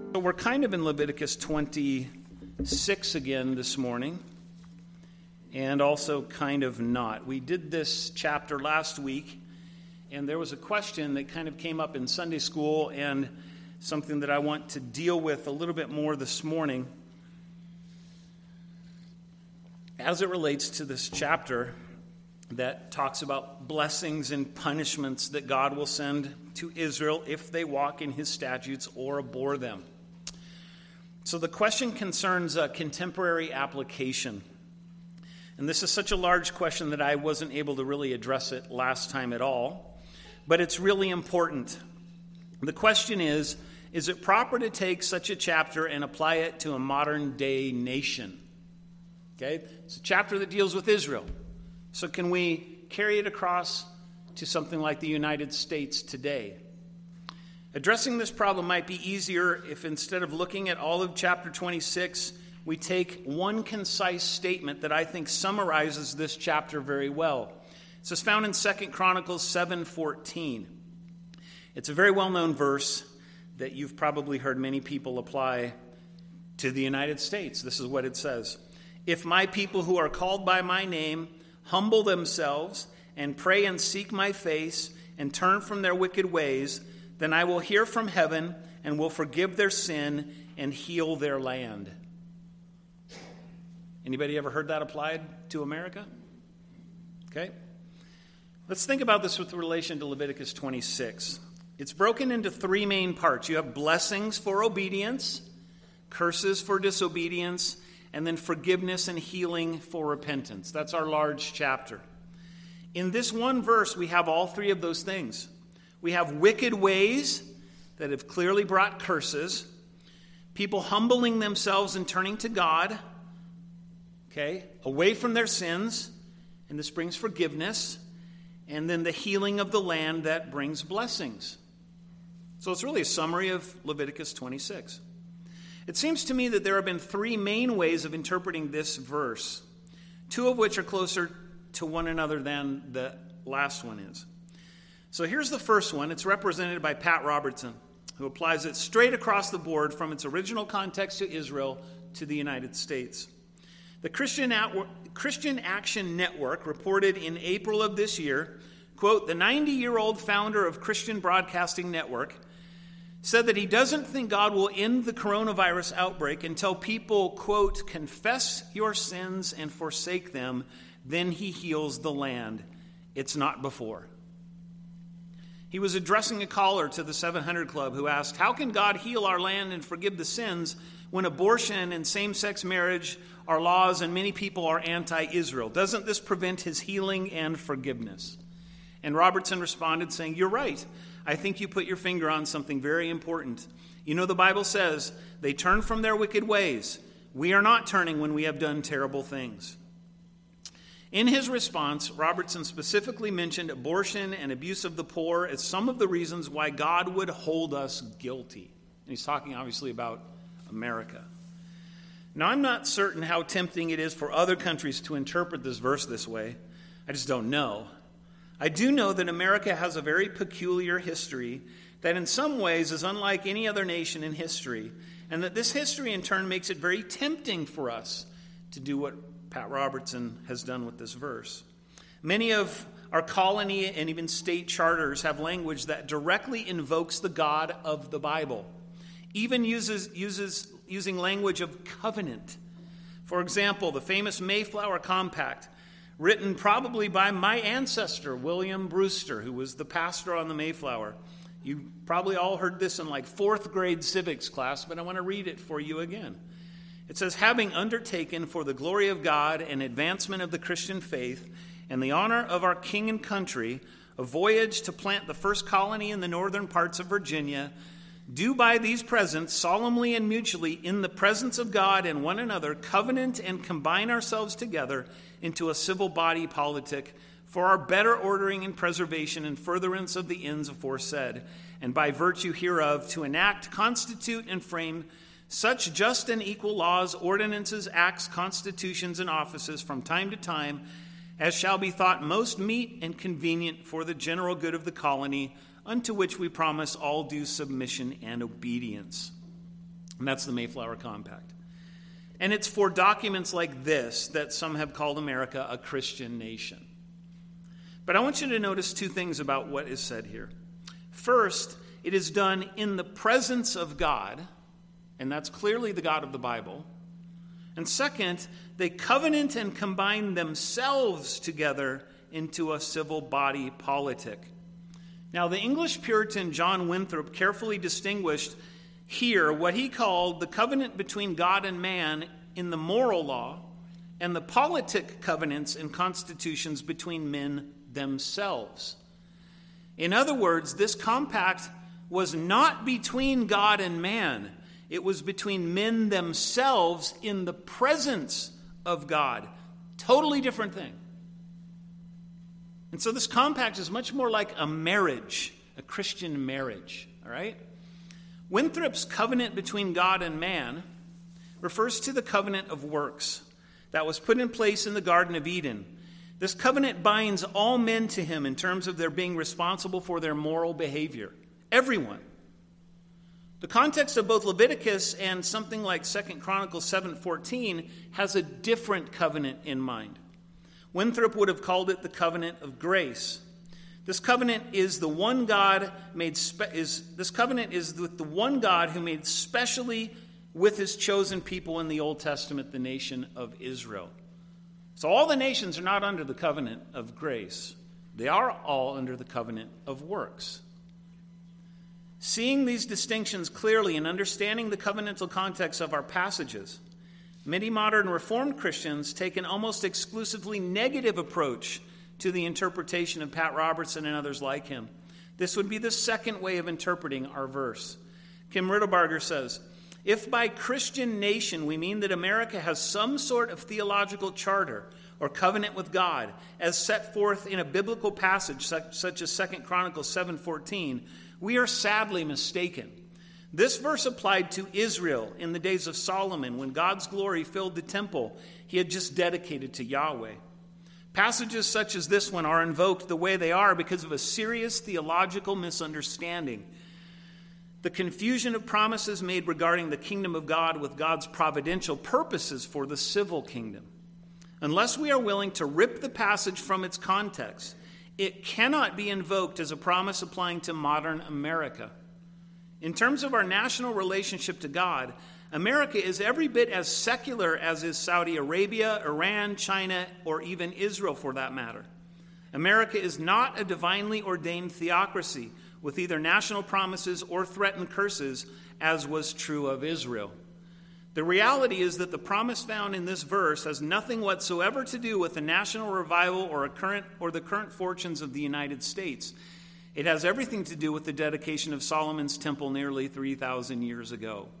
So we're kind of in Leviticus 26 again this morning, and also kind of not. We did this chapter last week, and there was a question that kind of came up in Sunday school, and something that I want to deal with a little bit more this morning as it relates to this chapter that talks about blessings and punishments that God will send to Israel if they walk in his statutes or abhor them. So the question concerns a contemporary application. And this is such a large question that I wasn't able to really address it last time at all. But it's really important. The question is it proper to take such a chapter and apply it to a modern day nation? Okay? It's a chapter that deals with Israel. So can we carry it across to something like the United States today? Addressing this problem might be easier if instead of looking at all of chapter 26, we take one concise statement that I think summarizes this chapter very well. This is found in 2 Chronicles 7:14. It's a very well-known verse that you've probably heard many people apply to the United States. This is what it says. If my people who are called by my name humble themselves and pray and seek my face and turn from their wicked ways, then I will hear from heaven and will forgive their sin and heal their land. Anybody ever heard that applied to America? Okay. Let's think about this with relation to Leviticus 26. It's broken into three main parts. You have blessings for obedience, curses for disobedience, and then forgiveness and healing for repentance. That's our large chapter. In this one verse, we have all three of those things. We have wicked ways that have clearly brought curses, people humbling themselves and turning to God, okay, away from their sins, and this brings forgiveness, and then the healing of the land that brings blessings. So it's really a summary of Leviticus 26. It seems to me that there have been three main ways of interpreting this verse, two of which are closer to one another than the last one is. So here's the first one. It's represented by Pat Robertson, who applies it straight across the board from its original context to Israel to the United States. The Christian Action Network reported in April of this year, quote, the 90-year-old founder of Christian Broadcasting Network said that he doesn't think God will end the coronavirus outbreak until people, quote, confess your sins and forsake them, then he heals the land. It's not before. He was addressing a caller to the 700 Club who asked, how can God heal our land and forgive the sins when abortion and same-sex marriage are laws and many people are anti-Israel? Doesn't this prevent his healing and forgiveness? And Robertson responded saying, you're right. I think you put your finger on something very important. You know, the Bible says they turn from their wicked ways. We are not turning when we have done terrible things. In his response, Robertson specifically mentioned abortion and abuse of the poor as some of the reasons why God would hold us guilty. And he's talking obviously about America. Now, I'm not certain how tempting it is for other countries to interpret this verse this way. I just don't know. I do know that America has a very peculiar history that in some ways is unlike any other nation in history, and that this history in turn makes it very tempting for us to do what Pat Robertson has done with this verse. Many of our colony and even state charters have language that directly invokes the God of the Bible, even using language of covenant. For example, the famous Mayflower Compact, written probably by my ancestor, William Brewster, who was the pastor on the Mayflower. You probably all heard this in like 4th grade civics class, but I want to read it for you again. It says, having undertaken for the glory of God and advancement of the Christian faith and the honor of our king and country, a voyage to plant the first colony in the northern parts of Virginia, do by these presents solemnly and mutually in the presence of God and one another covenant and combine ourselves together into a civil body politic for our better ordering and preservation and furtherance of the ends aforesaid, and by virtue hereof to enact, constitute, and frame such just and equal laws, ordinances, acts, constitutions, and offices from time to time as shall be thought most meet and convenient for the general good of the colony, unto which we promise all due submission and obedience. And that's the Mayflower Compact. And it's for documents like this that some have called America a Christian nation. But I want you to notice two things about what is said here. First, it is done in the presence of God, and that's clearly the God of the Bible. And second, they covenant and combine themselves together into a civil body politic. Now, the English Puritan John Winthrop carefully distinguished here what he called the covenant between God and man in the moral law and the politic covenants and constitutions between men themselves. In other words, this compact was not between God and man. It was between men themselves in the presence of God. Totally different thing. And so this compact is much more like a marriage, a Christian marriage, all right? Winthrop's covenant between God and man refers to the covenant of works that was put in place in the Garden of Eden. This covenant binds all men to him in terms of their being responsible for their moral behavior. Everyone. The context of both Leviticus and something like 2 Chronicles 7:14 has a different covenant in mind. Winthrop would have called it the covenant of grace. This covenant is the one God this covenant is with the one God who made specially with his chosen people in the Old Testament, the nation of Israel. So all the nations are not under the covenant of grace. They are all under the covenant of works. Seeing these distinctions clearly and understanding the covenantal context of our passages, many modern Reformed Christians take an almost exclusively negative approach to the interpretation of Pat Robertson and others like him. This would be the second way of interpreting our verse. Kim Riddlebarger says, if by Christian nation we mean that America has some sort of theological charter or covenant with God as set forth in a biblical passage such as 2 Chronicles 7:14, we are sadly mistaken. This verse applied to Israel in the days of Solomon when God's glory filled the temple he had just dedicated to Yahweh. Passages such as this one are invoked the way they are because of a serious theological misunderstanding. The confusion of promises made regarding the kingdom of God with God's providential purposes for the civil kingdom. Unless we are willing to rip the passage from its context, it cannot be invoked as a promise applying to modern America. In terms of our national relationship to God, America is every bit as secular as is Saudi Arabia, Iran, China, or even Israel for that matter. America is not a divinely ordained theocracy with either national promises or threatened curses, as was true of Israel. The reality is that the promise found in this verse has nothing whatsoever to do with the national revival or the current fortunes of the United States. It has everything to do with the dedication of Solomon's temple nearly 3,000 years ago.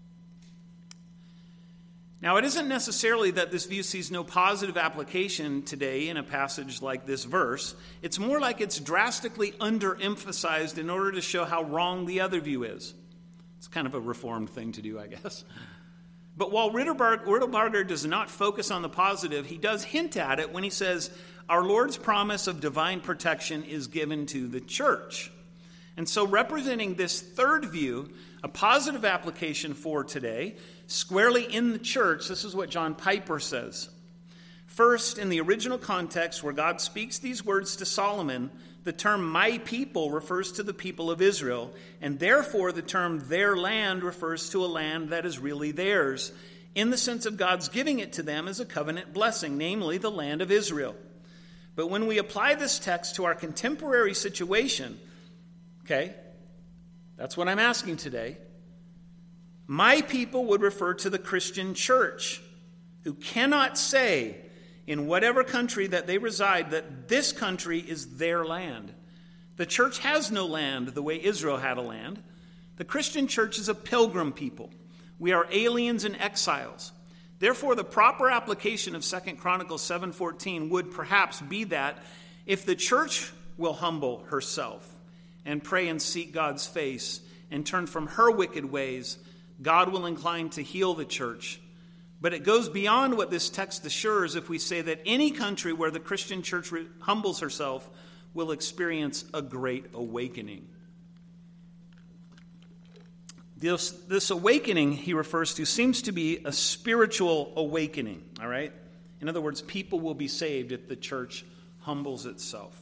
Now, it isn't necessarily that this view sees no positive application today in a passage like this verse. It's more like it's drastically underemphasized in order to show how wrong the other view is. It's kind of a Reformed thing to do, I guess. But while Riddlebarger does not focus on the positive, he does hint at it when he says, our Lord's promise of divine protection is given to the church. And so representing this third view, a positive application for today, squarely in the church, this is what John Piper says. First, in the original context where God speaks these words to Solomon, the term my people refers to the people of Israel, and therefore the term their land refers to a land that is really theirs, in the sense of God's giving it to them as a covenant blessing, namely the land of Israel. But when we apply this text to our contemporary situation, okay, that's what I'm asking today. My people would refer to the Christian church, who cannot say in whatever country that they reside that this country is their land. The church has no land the way Israel had a land. The Christian church is a pilgrim people. We are aliens and exiles. Therefore, the proper application of 2 Chronicles 7:14 would perhaps be that if the church will humble herself and pray and seek God's face and turn from her wicked ways, God will incline to heal the church. But it goes beyond what this text assures if we say that any country where the Christian church humbles herself will experience a great awakening. This awakening he refers to seems to be a spiritual awakening, all right? In other words, people will be saved if the church humbles itself.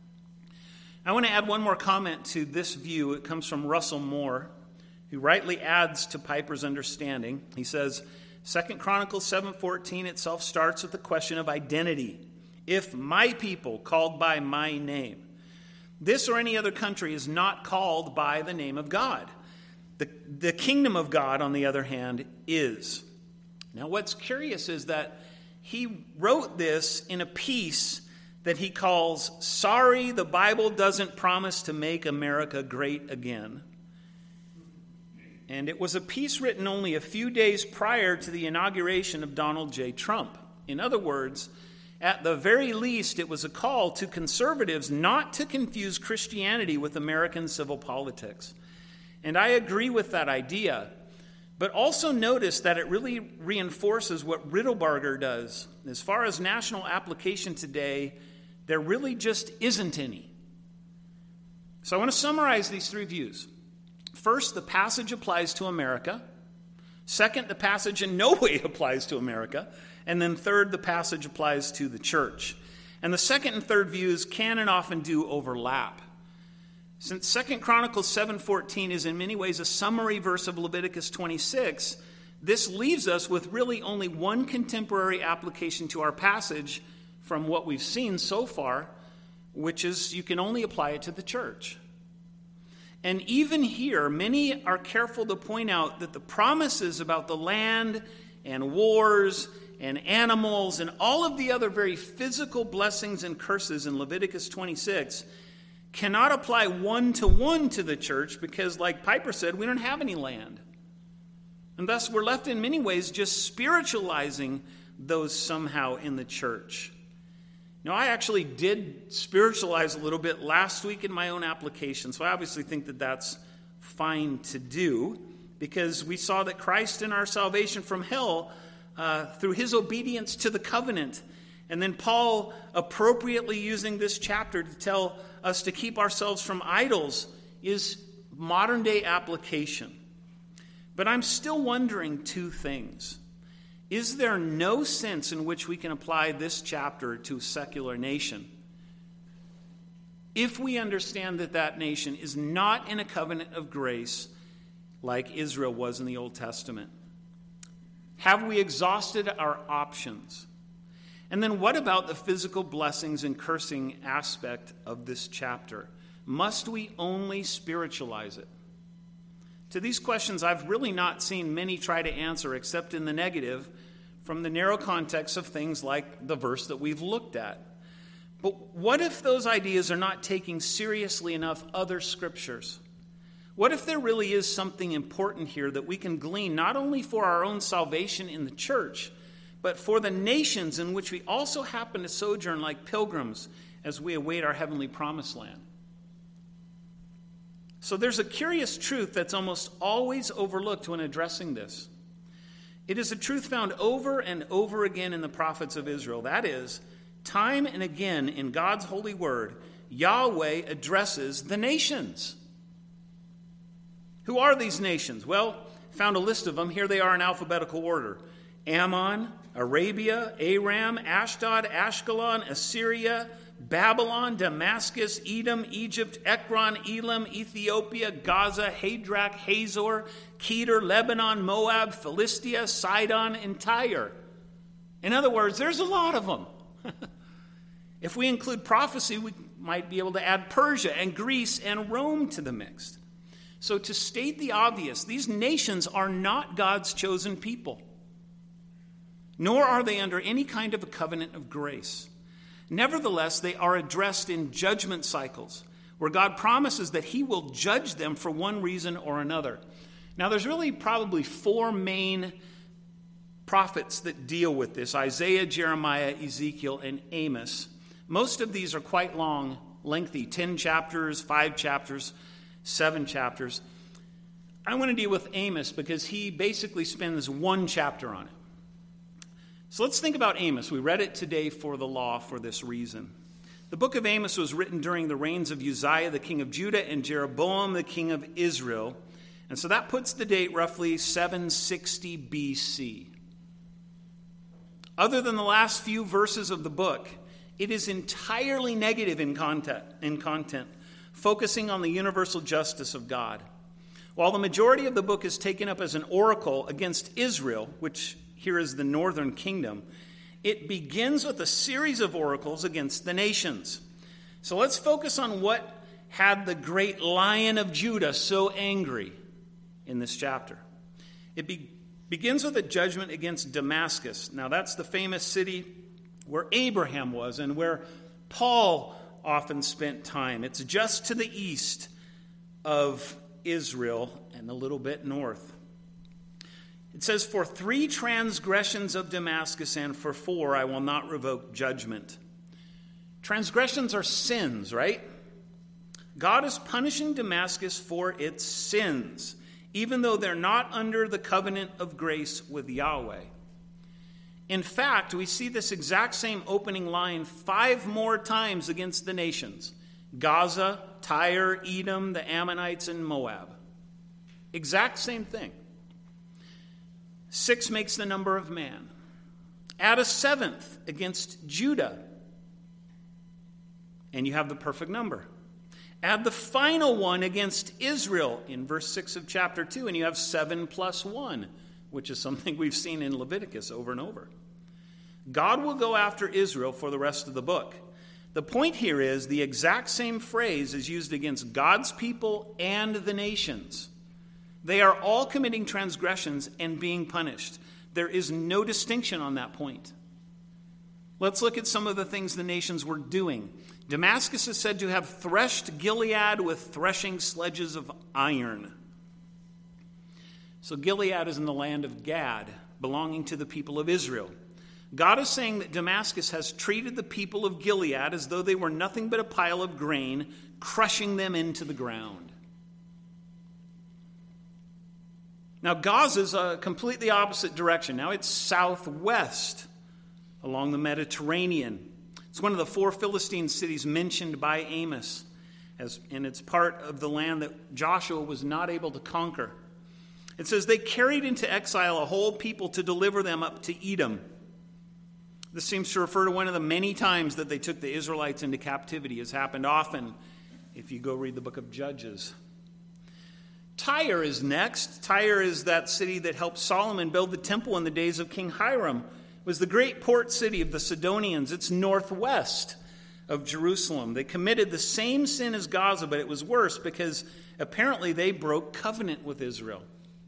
I want to add one more comment to this view. It comes from Russell Moore, who rightly adds to Piper's understanding. He says, 2 Chronicles 7:14 itself starts with the question of identity. If my people called by my name. This or any other country is not called by the name of God. The kingdom of God, on the other hand, is. Now, what's curious is that he wrote this in a piece that he calls, "Sorry, the Bible doesn't promise to make America great again." And it was a piece written only a few days prior to the inauguration of Donald J. Trump. In other words, at the very least, it was a call to conservatives not to confuse Christianity with American civil politics. And I agree with that idea, but also notice that it really reinforces what Riddlebarger does. As far as national application today, there really just isn't any. So I want to summarize these three views. First, the passage applies to America. Second, the passage in no way applies to America. And then third, the passage applies to the church. And the second and third views can and often do overlap. Since 2 Chronicles 7:14 is in many ways a summary verse of Leviticus 26, this leaves us with really only one contemporary application to our passage from what we've seen so far, which is you can only apply it to the church. And even here, many are careful to point out that the promises about the land and wars and animals and all of the other very physical blessings and curses in Leviticus 26 cannot apply one-to-one to the church because, like Piper said, we don't have any land. And thus we're left in many ways just spiritualizing those somehow in the church. Now, I actually did spiritualize a little bit last week in my own application, so I obviously think that that's fine to do because we saw that Christ in our salvation from hell through his obedience to the covenant. And then Paul appropriately using this chapter to tell us to keep ourselves from idols is modern day application. But I'm still wondering two things. Is there no sense in which we can apply this chapter to a secular nation if we understand that that nation is not in a covenant of grace like Israel was in the Old Testament? Have we exhausted our options? And then what about the physical blessings and cursing aspect of this chapter? Must we only spiritualize it? To these questions, I've really not seen many try to answer except in the negative from the narrow context of things like the verse that we've looked at. But what if those ideas are not taking seriously enough other scriptures? What if there really is something important here that we can glean not only for our own salvation in the church, but for the nations in which we also happen to sojourn like pilgrims as we await our heavenly promised land? So there's a curious truth that's almost always overlooked when addressing this. It is a truth found over and over again in the prophets of Israel. That is, time and again in God's holy word, Yahweh addresses the nations. Who are these nations? Well, found a list of them. Here they are in alphabetical order. Ammon, Arabia, Aram, Ashdod, Ashkelon, Assyria, Babylon, Damascus, Edom, Egypt, Ekron, Elam, Ethiopia, Gaza, Hadrach, Hazor, Kedar, Lebanon, Moab, Philistia, Sidon, and Tyre. In other words, there's a lot of them. If we include prophecy, we might be able to add Persia and Greece and Rome to the mix. So to state the obvious, these nations are not God's chosen people, nor are they under any kind of a covenant of grace. Nevertheless, they are addressed in judgment cycles, where God promises that he will judge them for one reason or another. Now, there's really probably four main prophets that deal with this: Isaiah, Jeremiah, Ezekiel, and Amos. Most of these are quite long, lengthy, 10 chapters, 5 chapters, 7 chapters. I want to deal with Amos because he basically spends one chapter on it. So let's think about Amos. We read it today for the law for this reason. The book of Amos was written during the reigns of Uzziah, the king of Judah, and Jeroboam, the king of Israel. And so that puts the date roughly 760 BC. Other than the last few verses of the book, it is entirely negative in content, focusing on the universal justice of God. While the majority of the book is taken up as an oracle against Israel, which here is the northern kingdom, it begins with a series of oracles against the nations. So let's focus on what had the great Lion of Judah so angry in this chapter. It begins with a judgment against Damascus. Now that's the famous city where Abraham was and where Paul often spent time. It's just to the east of Israel and a little bit north. It says, "For 3 transgressions of Damascus and for 4 I will not revoke judgment." Transgressions are sins, right? God is punishing Damascus for its sins, even though they're not under the covenant of grace with Yahweh. In fact, we see this exact same opening line 5 more times against the nations: Gaza, Tyre, Edom, the Ammonites, and Moab. Exact same thing. 6 makes the number of man. Add a 7th against Judah, and you have the perfect number. Add the final one against Israel in verse 6 of chapter 2, and you have 7 plus 1, which is something we've seen in Leviticus over and over. God will go after Israel for the rest of the book. The point here is the exact same phrase is used against God's people and the nations. They are all committing transgressions and being punished. There is no distinction on that point. Let's look at some of the things the nations were doing. Damascus is said to have threshed Gilead with threshing sledges of iron. So Gilead is in the land of Gad, belonging to the people of Israel. God is saying that Damascus has treated the people of Gilead as though they were nothing but a pile of grain, crushing them into the ground. Now, Gaza is a completely opposite direction. Now it's southwest along the Mediterranean. It's one of the 4 Philistine cities mentioned by Amos, and it's part of the land that Joshua was not able to conquer. It says, "They carried into exile a whole people to deliver them up to Edom." This seems to refer to one of the many times that they took the Israelites into captivity. It's happened often if you go read the book of Judges. Tyre is next. Tyre is that city that helped Solomon build the temple in the days of King Hiram. It was the great port city of the Sidonians. It's northwest of Jerusalem. They committed the same sin as Gaza, but it was worse because apparently they broke covenant with Israel.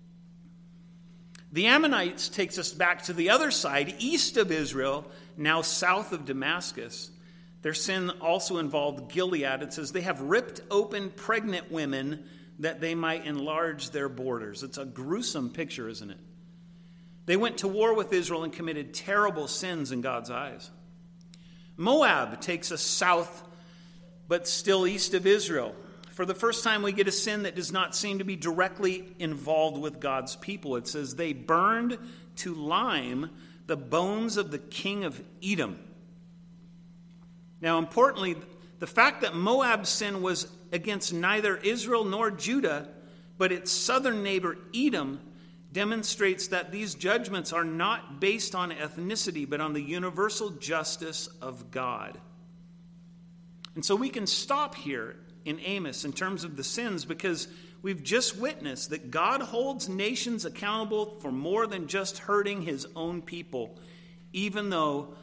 The Ammonites takes us back to the other side, east of Israel, now south of Damascus. Their sin also involved Gilead. It says they have ripped open pregnant women that they might enlarge their borders. It's a gruesome picture, isn't it? They went to war with Israel and committed terrible sins in God's eyes. Moab takes us south, but still east of Israel. For the first time, we get a sin that does not seem to be directly involved with God's people. It says they burned to lime the bones of the king of Edom. Now, importantly, the fact that Moab's sin was against neither Israel nor Judah, but its southern neighbor Edom, demonstrates that these judgments are not based on ethnicity, but on the universal justice of God. And so we can stop here in Amos in terms of the sins because we've just witnessed that God holds nations accountable for more than just hurting his own people, even though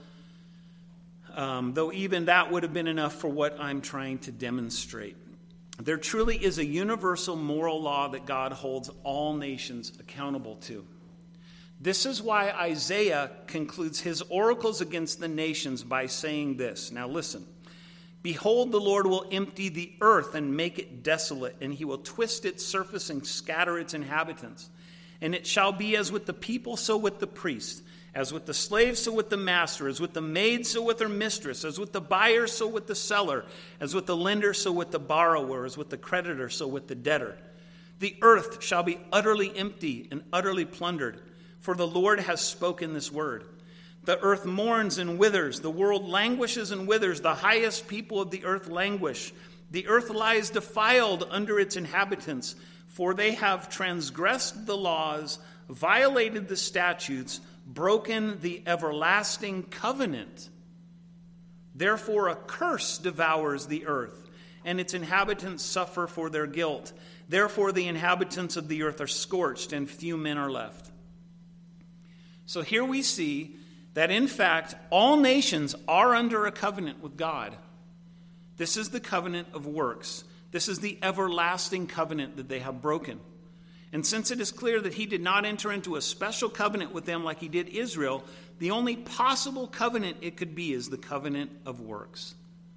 even that would have been enough for what I'm trying to demonstrate. There truly is a universal moral law that God holds all nations accountable to. This is why Isaiah concludes his oracles against the nations by saying this. Now listen. "Behold, the Lord will empty the earth and make it desolate, and he will twist its surface and scatter its inhabitants. And it shall be as with the people, so with the priest. As with the slave, so with the master. As with the maid, so with her mistress. As with the buyer, so with the seller. As with the lender, so with the borrower. As with the creditor, so with the debtor. The earth shall be utterly empty and utterly plundered, for the Lord has spoken this word. The earth mourns and withers. The world languishes and withers. The highest people of the earth languish. The earth lies defiled under its inhabitants, For they have transgressed the laws, violated the statutes, broken the everlasting covenant. Therefore a curse devours the earth, and its inhabitants suffer for their guilt. Therefore the inhabitants of the earth are scorched, and few men are left. So here we see that in fact all nations are under a covenant with God. This is the covenant of works. This is the everlasting covenant that they have broken. And since it is clear that he did not enter into a special covenant with them like he did Israel, the only possible covenant it could be is the covenant of works.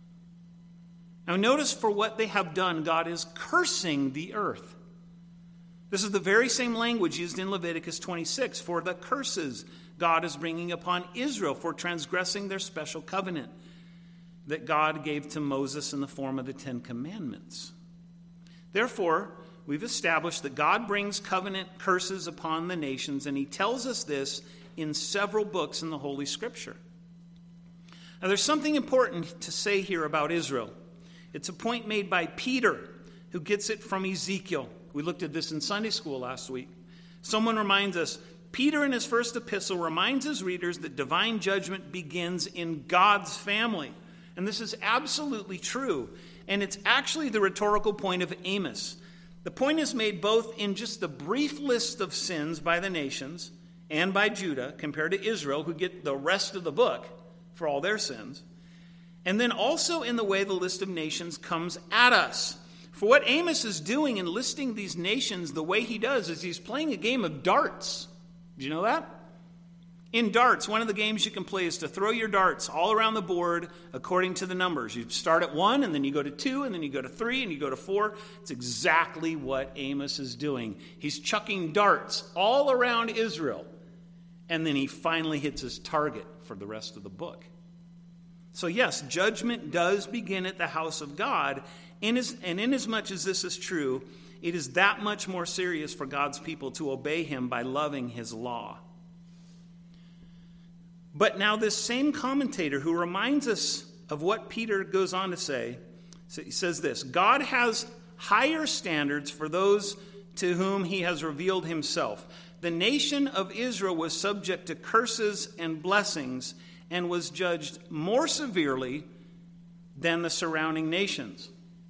Now notice, for what they have done, God is cursing the earth. This is the very same language used in Leviticus 26 for the curses God is bringing upon Israel for transgressing their special covenant that God gave to Moses in the form of the Ten Commandments. Therefore, we've established that God brings covenant curses upon the nations, and he tells us this in several books in the Holy Scripture. Now, there's something important to say here about Israel. It's a point made by Peter, who gets it from Ezekiel. We looked at this in Sunday school last week. Someone reminds us, Peter in his first epistle reminds his readers that divine judgment begins in God's family. And this is absolutely true. And it's actually the rhetorical point of Amos. The point is made both in just the brief list of sins by the nations and by Judah compared to Israel, who get the rest of the book for all their sins. And then also in the way the list of nations comes at us. For what Amos is doing in listing these nations the way he does is he's playing a game of darts. Did you know that? In darts, one of the games you can play is to throw your darts all around the board according to the numbers. You start at 1, and then you go to 2, and then you go to 3, and you go to 4. It's exactly what Amos is doing. He's chucking darts all around Israel, and then he finally hits his target for the rest of the book. So yes, judgment does begin at the house of God, and inasmuch as this is true, it is that much more serious for God's people to obey him by loving his law. But now this same commentator who reminds us of what Peter goes on to say, he says this: God has higher standards for those to whom he has revealed himself. The nation of Israel was subject to curses and blessings and was judged more severely than the surrounding nations.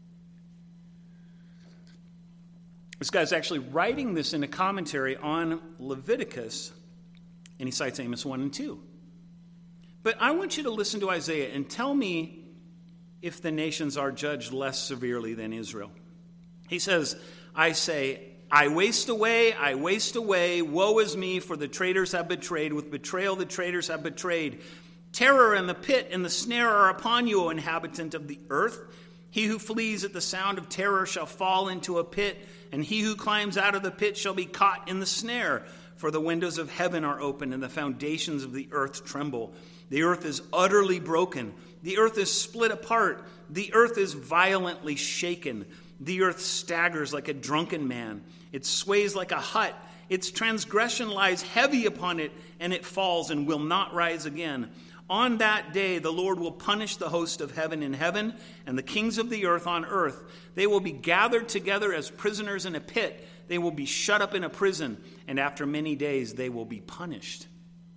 This guy's actually writing this in a commentary on Leviticus, and he cites Amos 1 and 2. But I want you to listen to Isaiah and tell me if the nations are judged less severely than Israel. He says, I say, I waste away, woe is me, for the traitors have betrayed. With betrayal the traitors have betrayed. Terror and the pit and the snare are upon you, O inhabitant of the earth. He who flees at the sound of terror shall fall into a pit, and he who climbs out of the pit shall be caught in the snare. For the windows of heaven are open, and the foundations of the earth tremble. The earth is utterly broken. The earth is split apart. The earth is violently shaken. The earth staggers like a drunken man. It sways like a hut. Its transgression lies heavy upon it, and it falls and will not rise again. On that day the Lord will punish the host of heaven in heaven, and the kings of the earth on earth. They will be gathered together as prisoners in a pit. They will be shut up in a prison, and after many days they will be punished.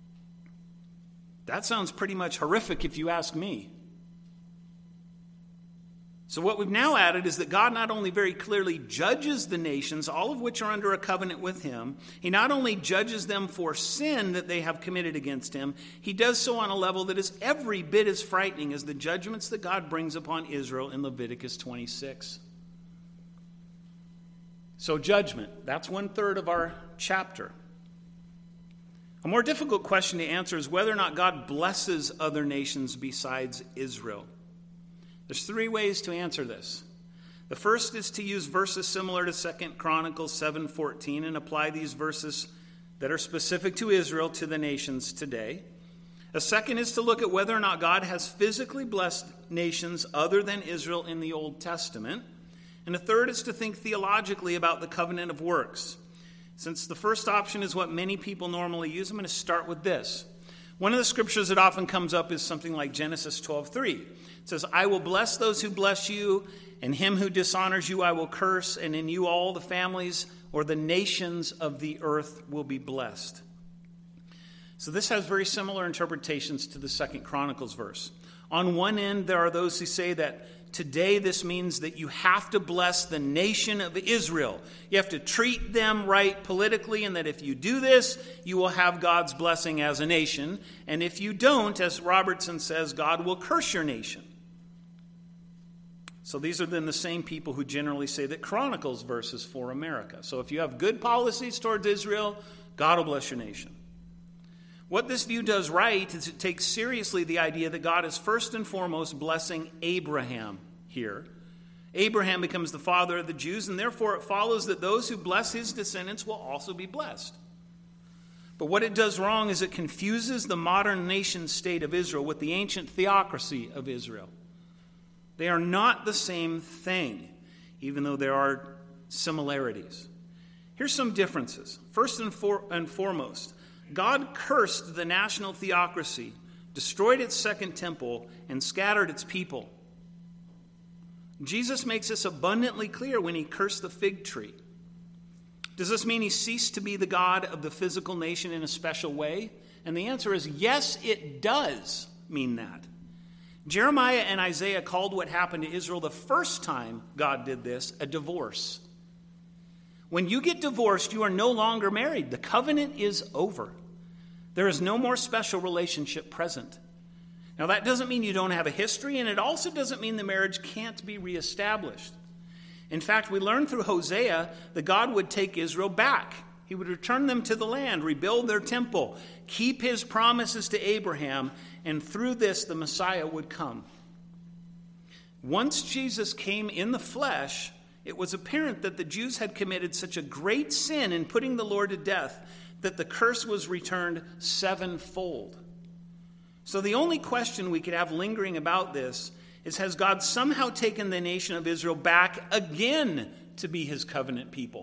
That sounds pretty much horrific if you ask me. So what we've now added is that God not only very clearly judges the nations, all of which are under a covenant with him, he not only judges them for sin that they have committed against him, he does so on a level that is every bit as frightening as the judgments that God brings upon Israel in Leviticus 26. So judgment, that's 1/3 of our chapter. A more difficult question to answer is whether or not God blesses other nations besides Israel. There's 3 ways to answer this. The first is to use verses similar to 2 Chronicles 7:14 and apply these verses that are specific to Israel to the nations today. A second is to look at whether or not God has physically blessed nations other than Israel in the Old Testament. And a third is to think theologically about the covenant of works. Since the first option is what many people normally use, I'm going to start with this. One of the scriptures that often comes up is something like Genesis 12:3. It says, I will bless those who bless you, and him who dishonors you I will curse, and in you all the families or the nations of the earth will be blessed. So this has very similar interpretations to the 2 Chronicles verse. On one end, there are those who say that today this means that you have to bless the nation of Israel. You have to treat them right politically, and that if you do this, you will have God's blessing as a nation. And if you don't, as Robertson says, God will curse your nation. So these are then the same people who generally say that Chronicles verse is for America. So if you have good policies towards Israel, God will bless your nation. What this view does right is it takes seriously the idea that God is first and foremost blessing Abraham here. Abraham becomes the father of the Jews, and therefore it follows that those who bless his descendants will also be blessed. But what it does wrong is it confuses the modern nation state of Israel with the ancient theocracy of Israel. They are not the same thing, even though there are similarities. Here's some differences. First and foremost, God cursed the national theocracy, destroyed its second temple, and scattered its people. Jesus makes this abundantly clear when he cursed the fig tree. Does this mean he ceased to be the God of the physical nation in a special way? And the answer is yes, it does mean that. Jeremiah and Isaiah called what happened to Israel the first time God did this a divorce. When you get divorced, you are no longer married. The covenant is over. There is no more special relationship present. Now, that doesn't mean you don't have a history, and it also doesn't mean the marriage can't be reestablished. In fact, we learn through Hosea that God would take Israel back. He would return them to the land, rebuild their temple, keep his promises to Abraham, and through this the Messiah would come. Once Jesus came in the flesh, it was apparent that the Jews had committed such a great sin in putting the Lord to death that the curse was returned sevenfold. So the only question we could have lingering about this is, has God somehow taken the nation of Israel back again to be his covenant people?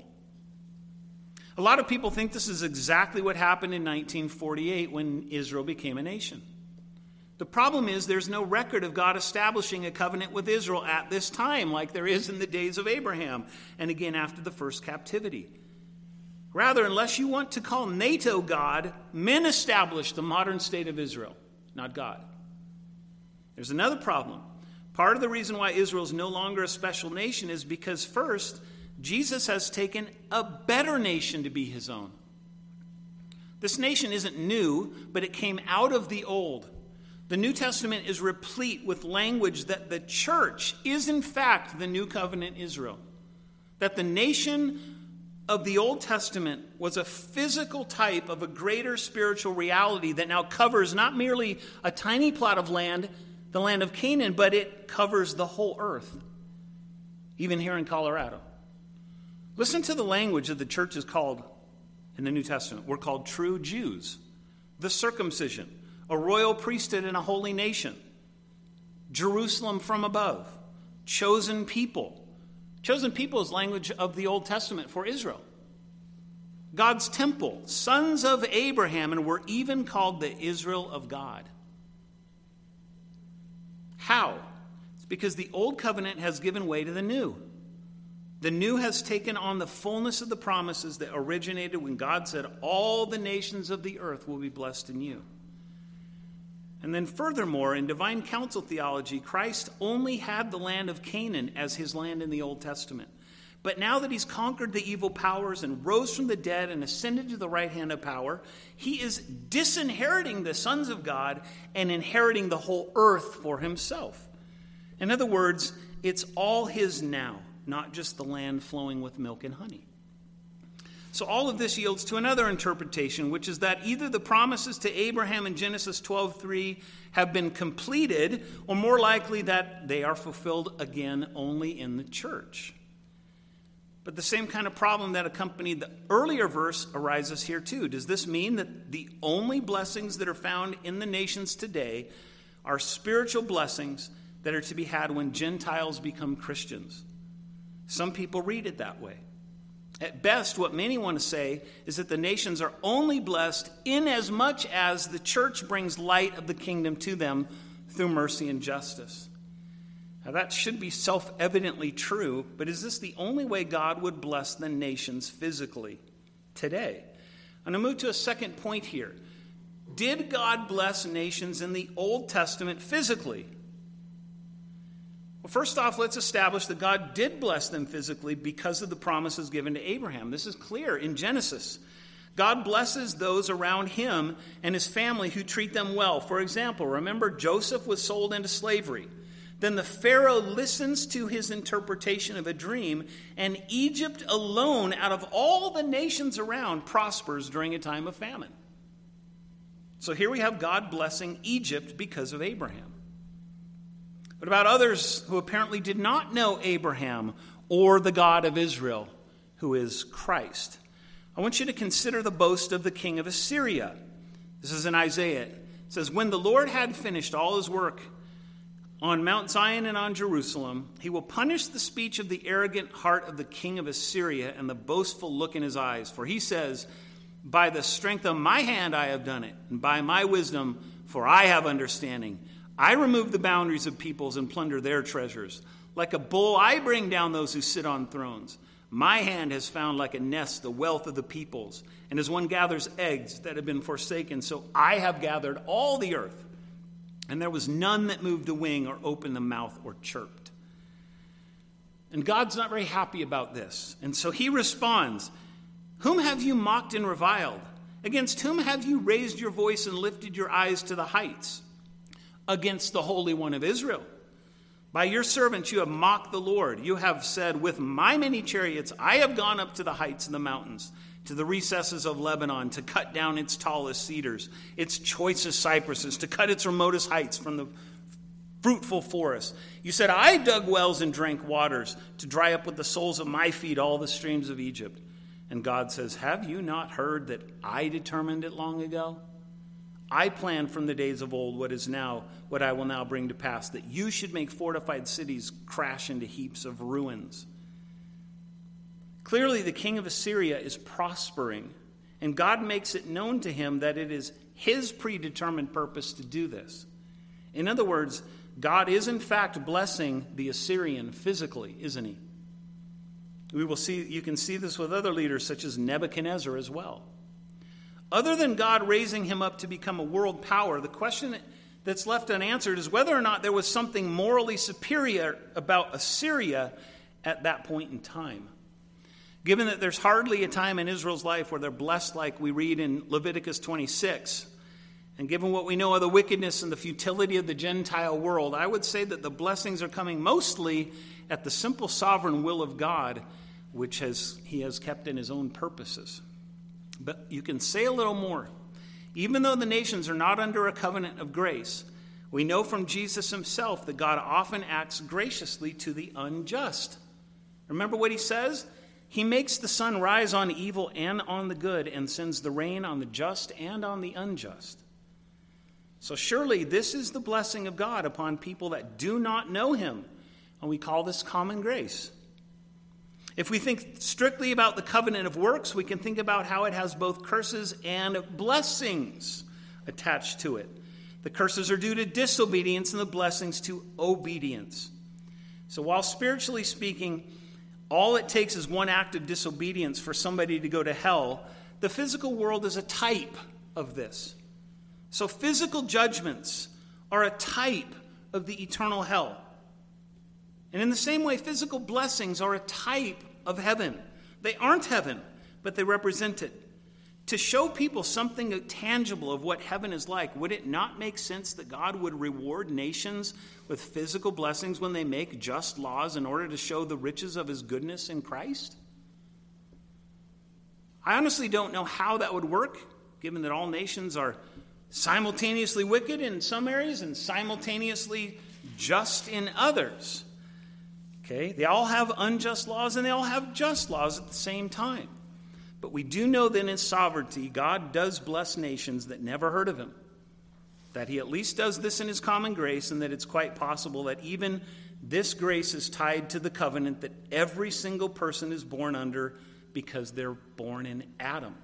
A lot of people think this is exactly what happened in 1948 when Israel became a nation. The problem is there's no record of God establishing a covenant with Israel at this time, like there is in the days of Abraham and again after the first captivity. Rather, unless you want to call NATO God, men established the modern state of Israel, not God. There's another problem. Part of the reason why Israel is no longer a special nation is because, first, Jesus has taken a better nation to be his own. This nation isn't new, but it came out of the old. The New Testament is replete with language that the church is in fact the new covenant Israel. That the nation of the Old Testament was a physical type of a greater spiritual reality that now covers not merely a tiny plot of land, the land of Canaan, but it covers the whole earth, even here in Colorado. Listen to the language that the church is called in the New Testament. We're called true Jews, the circumcision, a royal priesthood and a holy nation, Jerusalem from above, chosen people. Chosen people is language of the Old Testament for Israel. God's temple, sons of Abraham, and we're even called the Israel of God. How? It's because the old covenant has given way to the new. The new has taken on the fullness of the promises that originated when God said, all the nations of the earth will be blessed in you. And then furthermore, in divine counsel theology, Christ only had the land of Canaan as his land in the Old Testament. But now that he's conquered the evil powers and rose from the dead and ascended to the right hand of power, he is disinheriting the sons of God and inheriting the whole earth for himself. In other words, it's all his now, not just the land flowing with milk and honey. So all of this yields to another interpretation, which is that either the promises to Abraham in Genesis 12:3 have been completed, or more likely that they are fulfilled again only in the church. But the same kind of problem that accompanied the earlier verse arises here too. Does this mean that the only blessings that are found in the nations today are spiritual blessings that are to be had when Gentiles become Christians? Some people read it that way. At best, what many want to say is that the nations are only blessed inasmuch as the church brings light of the kingdom to them through mercy and justice. Now, that should be self-evidently true, but is this the only way God would bless the nations physically today? I'm going to move to a second point here. Did God bless nations in the Old Testament physically? Well, first off, let's establish that God did bless them physically because of the promises given to Abraham. This is clear in Genesis. God blesses those around him and his family who treat them well. For example, remember Joseph was sold into slavery. Then the Pharaoh listens to his interpretation of a dream, and Egypt alone, out of all the nations around, prospers during a time of famine. So here we have God blessing Egypt because of Abraham. What about others who apparently did not know Abraham or the God of Israel, who is Christ? I want you to consider the boast of the king of Assyria. This is in Isaiah. It says, "When the Lord had finished all his work on Mount Zion and on Jerusalem, he will punish the speech of the arrogant heart of the king of Assyria and the boastful look in his eyes. For he says, by the strength of my hand I have done it, and by my wisdom, for I have understanding. I remove the boundaries of peoples and plunder their treasures. Like a bull, I bring down those who sit on thrones. My hand has found like a nest the wealth of the peoples, and as one gathers eggs that have been forsaken, so I have gathered all the earth. And there was none that moved a wing or opened the mouth or chirped." And God's not very happy about this. And so he responds, "Whom have you mocked and reviled? Against whom have you raised your voice and lifted your eyes to the heights? Against the Holy One of Israel. By your servants you have mocked the Lord. You have said, with my many chariots I have gone up to the heights of the mountains, to the recesses of Lebanon, to cut down its tallest cedars, its choicest cypresses, to cut its remotest heights from the fruitful forest. You said, I dug wells and drank waters, to dry up with the soles of my feet all the streams of Egypt." And God says, "Have you not heard that I determined it long ago? I planned from the days of old what I will now bring to pass, that you should make fortified cities crash into heaps of ruins." Clearly, the king of Assyria is prospering, and God makes it known to him that it is his predetermined purpose to do this. In other words, God is in fact blessing the Assyrian physically, isn't he? You can see this with other leaders such as Nebuchadnezzar as well. Other than God raising him up to become a world power, the question that's left unanswered is whether or not there was something morally superior about Assyria at that point in time. Given that there's hardly a time in Israel's life where they're blessed like we read in Leviticus 26, and given what we know of the wickedness and the futility of the Gentile world, I would say that the blessings are coming mostly at the simple sovereign will of God, which he has kept in his own purposes. But you can say a little more. Even though the nations are not under a covenant of grace, we know from Jesus himself that God often acts graciously to the unjust. Remember what he says? He makes the sun rise on evil and on the good, and sends the rain on the just and on the unjust. So surely this is the blessing of God upon people that do not know him, and we call this common grace. If we think strictly about the covenant of works, we can think about how it has both curses and blessings attached to it. The curses are due to disobedience and the blessings to obedience. So while spiritually speaking, all it takes is one act of disobedience for somebody to go to hell, the physical world is a type of this. So physical judgments are a type of the eternal hell. And in the same way, physical blessings are a type of heaven. They aren't heaven, but they represent it. To show people something tangible of what heaven is like, would it not make sense that God would reward nations with physical blessings when they make just laws in order to show the riches of his goodness in Christ? I honestly don't know how that would work, given that all nations are simultaneously wicked in some areas and simultaneously just in others. Okay, they all have unjust laws and they all have just laws at the same time. But we do know that in his sovereignty, God does bless nations that never heard of him. That he at least does this in his common grace, and that it's quite possible that even this grace is tied to the covenant that every single person is born under because they're born in Adam.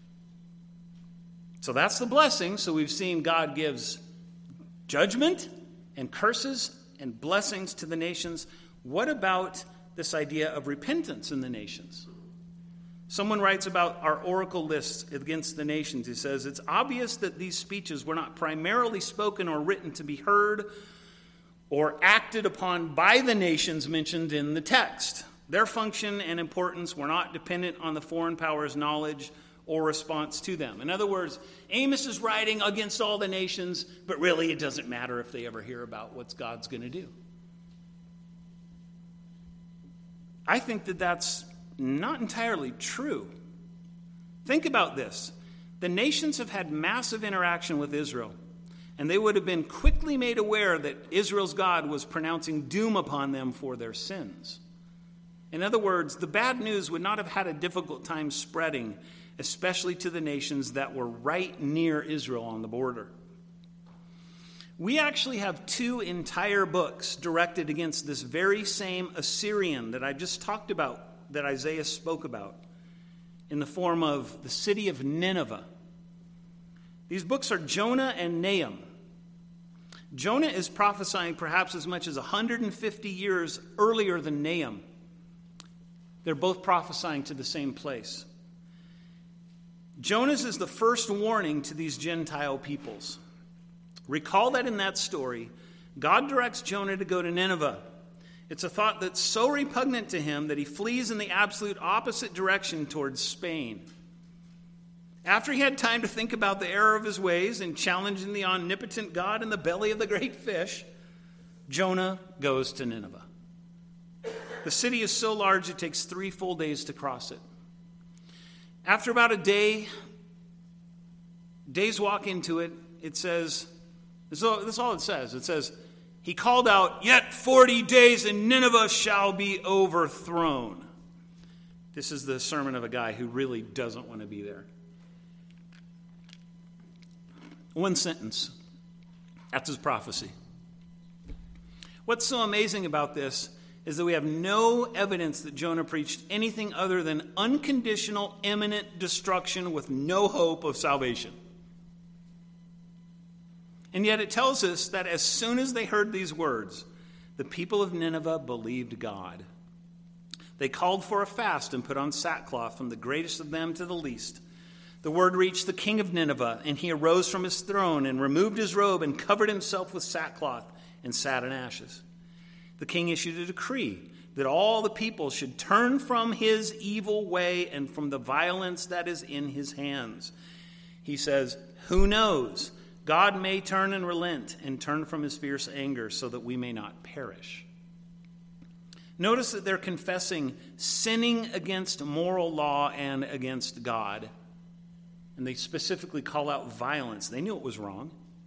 So that's the blessing. So we've seen God gives judgment and curses and blessings to the nations. What about this idea of repentance in the nations? Someone writes about our oracle lists against the nations. He says, it's obvious that these speeches were not primarily spoken or written to be heard or acted upon by the nations mentioned in the text. Their function and importance were not dependent on the foreign powers' knowledge or response to them. In other words, Amos is writing against all the nations, but really it doesn't matter if they ever hear about what God's going to do. I think that that's not entirely true. Think about this. The nations have had massive interaction with Israel, and they would have been quickly made aware that Israel's God was pronouncing doom upon them for their sins. In other words, the bad news would not have had a difficult time spreading, especially to the nations that were right near Israel on the border. We actually have 2 entire books directed against this very same Assyrian that I just talked about, that Isaiah spoke about, in the form of the city of Nineveh. These books are Jonah and Nahum. Jonah is prophesying perhaps as much as 150 years earlier than Nahum. They're both prophesying to the same place. Jonah's is the first warning to these Gentile peoples. Recall that in that story, God directs Jonah to go to Nineveh. It's a thought that's so repugnant to him that he flees in the absolute opposite direction towards Spain. After he had time to think about the error of his ways and challenging the omnipotent God in the belly of the great fish, Jonah goes to Nineveh. The city is so large it takes 3 full days to cross it. After about a day's walk into it, it says, this is all it says. It says, he called out, "Yet 40 days and Nineveh shall be overthrown." This is the sermon of a guy who really doesn't want to be there. 1 sentence. That's his prophecy. What's so amazing about this is that we have no evidence that Jonah preached anything other than unconditional, imminent destruction with no hope of salvation. And yet it tells us that as soon as they heard these words, the people of Nineveh believed God. They called for a fast and put on sackcloth, from the greatest of them to the least. The word reached the king of Nineveh, and he arose from his throne and removed his robe and covered himself with sackcloth and sat in ashes. The king issued a decree that all the people should turn from his evil way and from the violence that is in his hands. He says, "Who knows? God may turn and relent and turn from his fierce anger so that we may not perish." Notice that they're confessing sinning against moral law and against God. And they specifically call out violence. They knew it was wrong.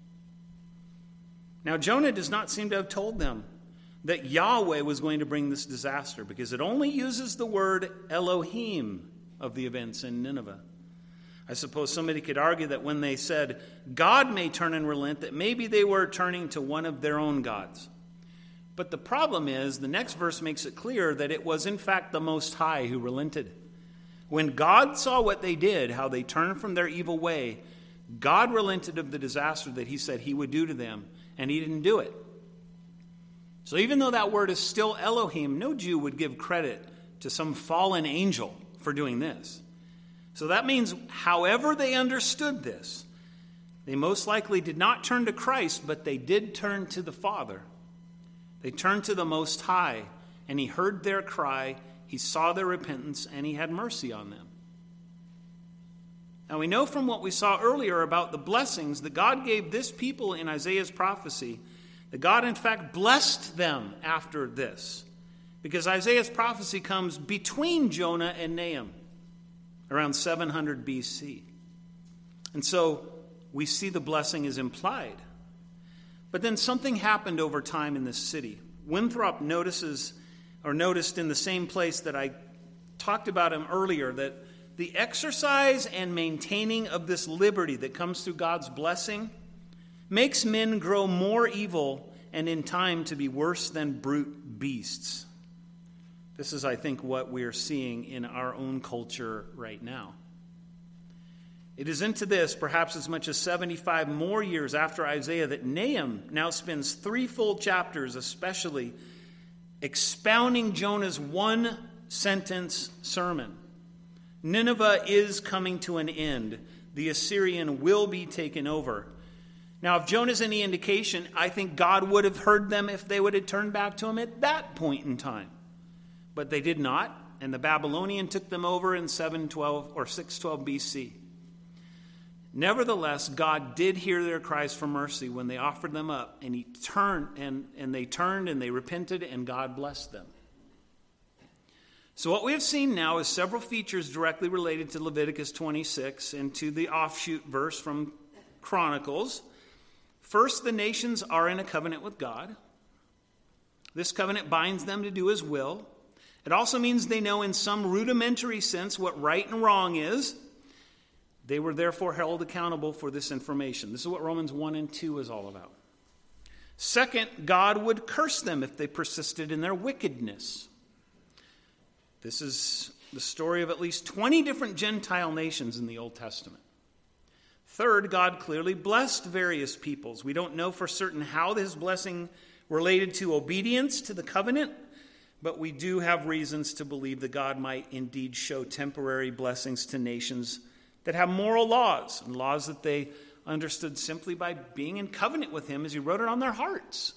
Now, Jonah does not seem to have told them that Yahweh was going to bring this disaster, because it only uses the word Elohim of the events in Nineveh. I suppose somebody could argue that when they said God may turn and relent, that maybe they were turning to one of their own gods. But the problem is, the next verse makes it clear that it was in fact the Most High who relented. When God saw what they did, how they turned from their evil way, God relented of the disaster that he said he would do to them, and he didn't do it. So even though that word is still Elohim, no Jew would give credit to some fallen angel for doing this. So that means, however they understood this, they most likely did not turn to Christ, but they did turn to the Father. They turned to the Most High, and he heard their cry, he saw their repentance, and he had mercy on them. Now we know from what we saw earlier about the blessings that God gave this people in Isaiah's prophecy, that God in fact blessed them after this. Because Isaiah's prophecy comes between Jonah and Nahum, around 700 BC. And so we see the blessing is implied. But then something happened over time in this city. Winthrop noticed in the same place that I talked about him earlier, that the exercise and maintaining of this liberty that comes through God's blessing makes men grow more evil and in time to be worse than brute beasts. This is, I think, what we are seeing in our own culture right now. It is into this, perhaps as much as 75 more years after Isaiah, that Nahum now spends 3 full chapters especially expounding Jonah's one-sentence sermon. Nineveh is coming to an end. The Assyrian will be taken over. Now, if Jonah's any indication, I think God would have heard them if they would have turned back to him at that point in time. But they did not, and the Babylonian took them over in 712 or 612 BC. Nevertheless, God did hear their cries for mercy when they offered them up, and they turned and they repented, and God blessed them. So what we have seen now is several features directly related to Leviticus 26 and to the offshoot verse from Chronicles. First, the nations are in a covenant with God. This covenant binds them to do his will. It also means they know in some rudimentary sense what right and wrong is. They were therefore held accountable for this information. This is what Romans 1 and 2 is all about. Second, God would curse them if they persisted in their wickedness. This is the story of at least 20 different Gentile nations in the Old Testament. Third, God clearly blessed various peoples. We don't know for certain how his blessing related to obedience to the covenant, but we do have reasons to believe that God might indeed show temporary blessings to nations that have moral laws, and laws that they understood simply by being in covenant with him as he wrote it on their hearts.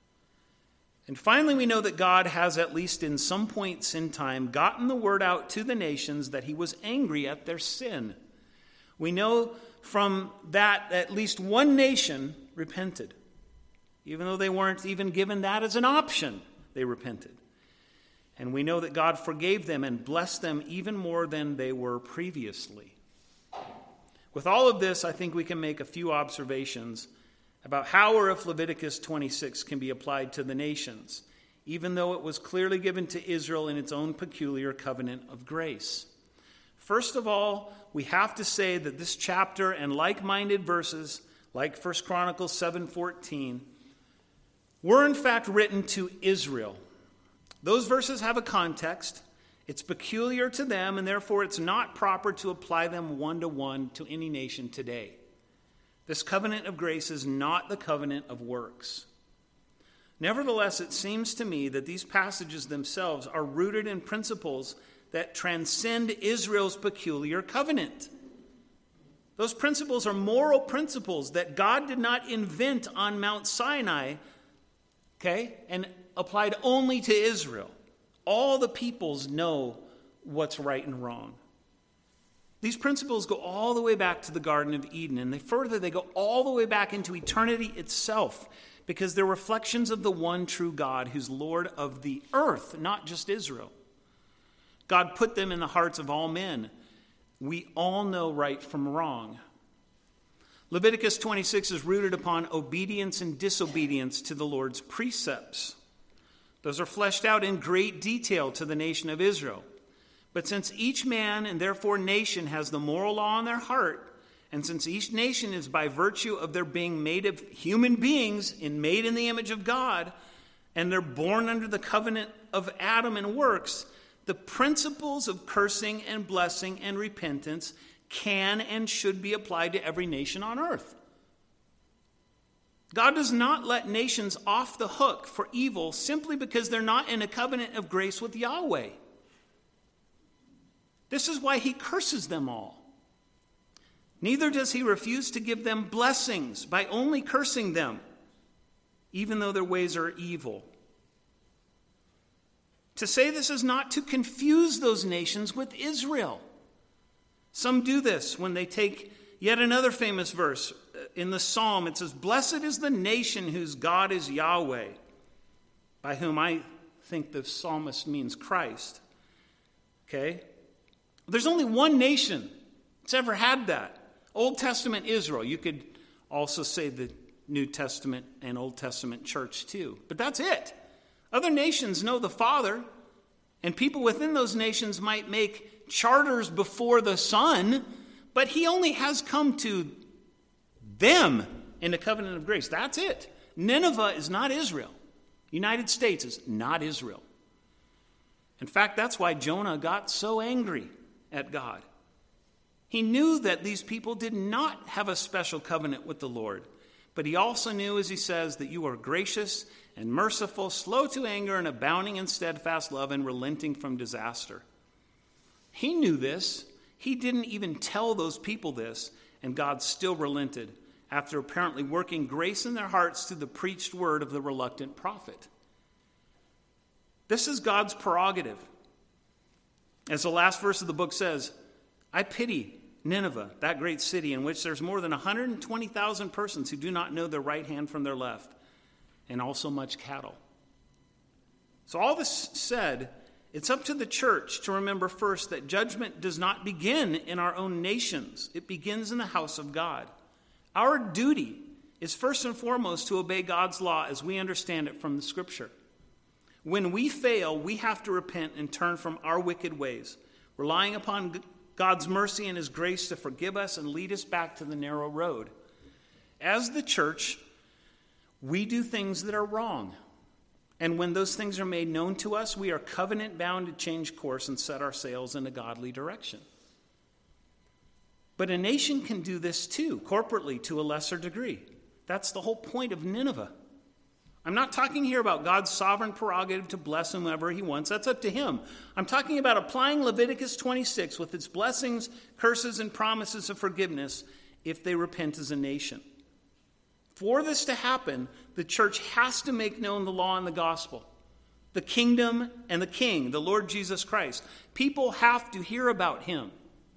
And finally, we know that God has, at least in some points in time, gotten the word out to the nations that he was angry at their sin. We know from that at least one nation repented. Even though they weren't even given that as an option, they repented. And we know that God forgave them and blessed them even more than they were previously. With all of this, I think we can make a few observations about how or if Leviticus 26 can be applied to the nations, even though it was clearly given to Israel in its own peculiar covenant of grace. First of all, we have to say that this chapter and like-minded verses, like 1 Chronicles 7:14, were in fact written to Israel. Those verses have a context. It's peculiar to them, and therefore it's not proper to apply them one-to-one to any nation today. This covenant of grace is not the covenant of works. Nevertheless, it seems to me that these passages themselves are rooted in principles that transcend Israel's peculiar covenant. Those principles are moral principles that God did not invent on Mount Sinai, and applied only to Israel. All the peoples know what's right and wrong. These principles go all the way back to the Garden of Eden, and they go all the way back into eternity itself, because they're reflections of the one true God who's Lord of the earth, not just Israel. God put them in the hearts of all men. We all know right from wrong. Leviticus 26 is rooted upon obedience and disobedience to the Lord's precepts. Those are fleshed out in great detail to the nation of Israel. But since each man and therefore nation has the moral law in their heart, and since each nation is by virtue of their being made of human beings and made in the image of God, and they're born under the covenant of Adam and works, the principles of cursing and blessing and repentance can and should be applied to every nation on earth. God does not let nations off the hook for evil simply because they're not in a covenant of grace with Yahweh. This is why he curses them all. Neither does he refuse to give them blessings by only cursing them, even though their ways are evil. To say this is not to confuse those nations with Israel. Some do this when they take yet another famous verse in the Psalm. It says, "Blessed is the nation whose God is Yahweh," by whom I think the psalmist means Christ. Okay? There's only one nation that's ever had that. Old Testament Israel. You could also say the New Testament and Old Testament church too. But that's it. Other nations know the Father, and people within those nations might make charters before the Son, but he only has come to them in the covenant of grace. That's it. Nineveh is not Israel. United States is not Israel. In fact, that's why Jonah got so angry at God. He knew that these people did not have a special covenant with the Lord. But he also knew, as he says, that you are gracious and merciful, slow to anger, and abounding in steadfast love, and relenting from disaster. He knew this. He didn't even tell those people this, and God still relented after apparently working grace in their hearts through the preached word of the reluctant prophet. This is God's prerogative. As the last verse of the book says, I pity Nineveh, that great city in which there's more than 120,000 persons who do not know their right hand from their left, and also much cattle. So all this said, it's up to the church to remember first that judgment does not begin in our own nations. It begins in the house of God. Our duty is first and foremost to obey God's law as we understand it from the Scripture. When we fail, we have to repent and turn from our wicked ways, relying upon God's mercy and his grace to forgive us and lead us back to the narrow road. As the church, we do things that are wrong. And when those things are made known to us, we are covenant bound to change course and set our sails in a godly direction. But a nation can do this too, corporately to a lesser degree. That's the whole point of Nineveh. I'm not talking here about God's sovereign prerogative to bless whomever he wants. That's up to him. I'm talking about applying Leviticus 26 with its blessings, curses, and promises of forgiveness if they repent as a nation. For this to happen, the church has to make known the law and the gospel, the kingdom and the king, the Lord Jesus Christ. People have to hear about him.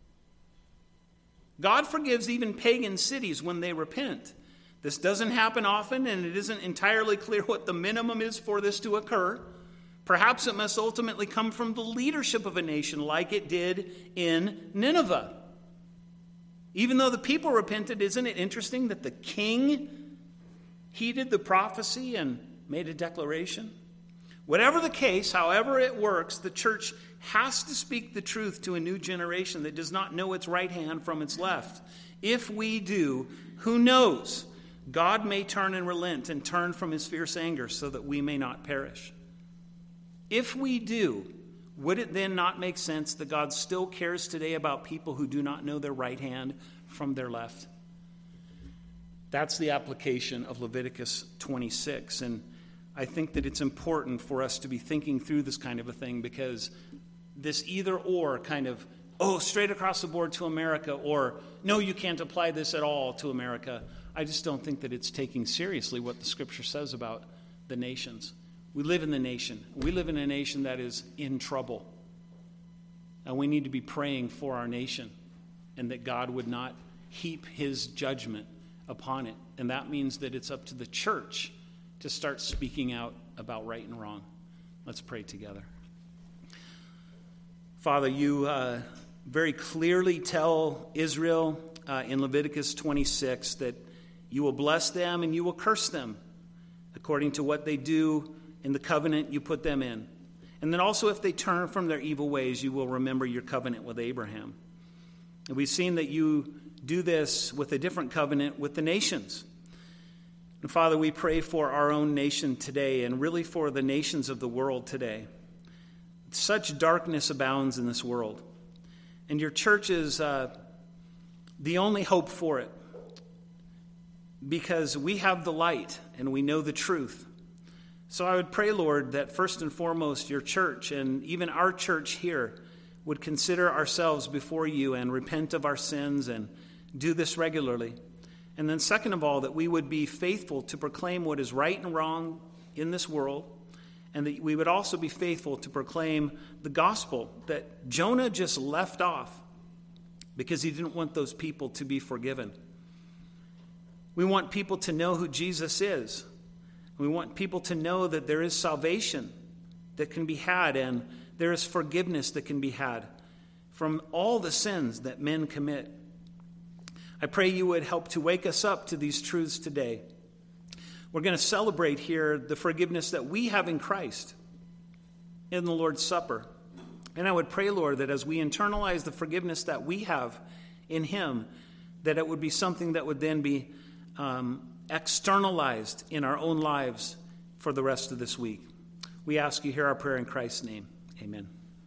God forgives even pagan cities when they repent. This doesn't happen often, and it isn't entirely clear what the minimum is for this to occur. Perhaps it must ultimately come from the leadership of a nation like it did in Nineveh. Even though the people repented, isn't it interesting that the king heeded the prophecy and made a declaration? Whatever the case, however it works, the church has to speak the truth to a new generation that does not know its right hand from its left. If we do, who knows? God may turn and relent and turn from his fierce anger so that we may not perish. If we do, would it then not make sense that God still cares today about people who do not know their right hand from their left? That's the application of Leviticus 26. And I think that it's important for us to be thinking through this kind of a thing, because this either or kind of, straight across the board to America, or no, you can't apply this at all to America. I just don't think that it's taking seriously what the Scripture says about the nations. We live in the nation. We live in a nation that is in trouble. And we need to be praying for our nation, and that God would not heap his judgment upon it. And that means that it's up to the church to start speaking out about right and wrong. Let's pray together. Father, you very clearly tell Israel in Leviticus 26 that you will bless them and you will curse them according to what they do in the covenant you put them in. And then also, if they turn from their evil ways, you will remember your covenant with Abraham. And we've seen that you do this with a different covenant with the nations. And Father, we pray for our own nation today, and really for the nations of the world today. Such darkness abounds in this world. And your church is the only hope for it, because we have the light and we know the truth. So I would pray, Lord, that first and foremost your church, and even our church here, would consider ourselves before you and repent of our sins and do this regularly. And then second of all, that we would be faithful to proclaim what is right and wrong in this world, and that we would also be faithful to proclaim the gospel that Jonah just left off because he didn't want those people to be forgiven. We want people to know who Jesus is. We want people to know that there is salvation that can be had, and there is forgiveness that can be had from all the sins that men commit. I pray you would help to wake us up to these truths today. We're going to celebrate here the forgiveness that we have in Christ in the Lord's Supper. And I would pray, Lord, that as we internalize the forgiveness that we have in him, that it would be something that would then be externalized in our own lives for the rest of this week. We ask you, hear our prayer in Christ's name. Amen.